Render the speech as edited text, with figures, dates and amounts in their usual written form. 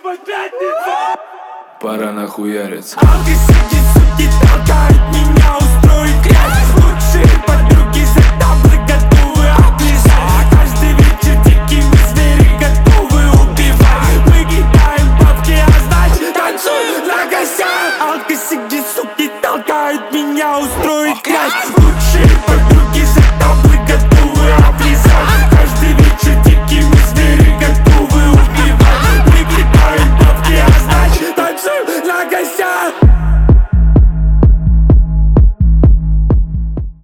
Пора нахуяриться. Алкашики, суки, толкают меня устроить грязь. Лучшие подруги за таблы готовы отлежать. Каждый вечер дикие мы звери готовы убивать. Мы кидаем бабки, а значит танцуем на гостях. Алкашики, суки, толкают меня устроить грязь. Лучшие подруги